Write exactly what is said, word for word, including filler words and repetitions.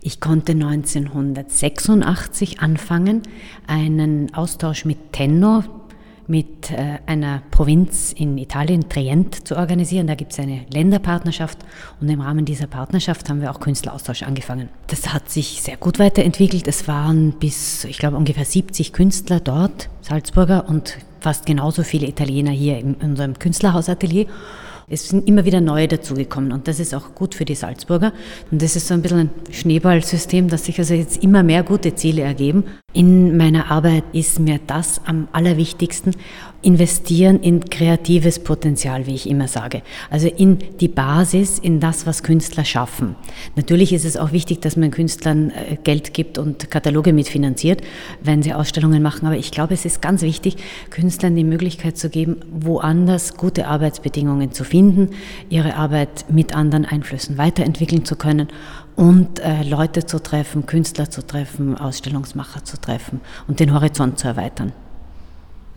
Ich konnte neunzehnhundertsechsundachtzig anfangen, einen Austausch mit Tenno, mit äh, einer Provinz in Italien, Trient, zu organisieren. Da gibt es eine Länderpartnerschaft und im Rahmen dieser Partnerschaft haben wir auch Künstleraustausch angefangen. Das hat sich sehr gut weiterentwickelt. Es waren bis, ich glaube, ungefähr siebzig Künstler dort, Salzburger, und fast genauso viele Italiener hier in unserem Künstlerhausatelier. Es sind immer wieder neue dazugekommen und das ist auch gut für die Salzburger. Und das ist so ein bisschen ein Schneeballsystem, dass sich also jetzt immer mehr gute Ziele ergeben. In meiner Arbeit ist mir das am allerwichtigsten: investieren in kreatives Potenzial, wie ich immer sage. Also in die Basis, in das, was Künstler schaffen. Natürlich ist es auch wichtig, dass man Künstlern Geld gibt und Kataloge mitfinanziert, wenn sie Ausstellungen machen. Aber ich glaube, es ist ganz wichtig, Künstlern die Möglichkeit zu geben, woanders gute Arbeitsbedingungen zu finden, ihre Arbeit mit anderen Einflüssen weiterentwickeln zu können und äh, Leute zu treffen, Künstler zu treffen, Ausstellungsmacher zu treffen und den Horizont zu erweitern.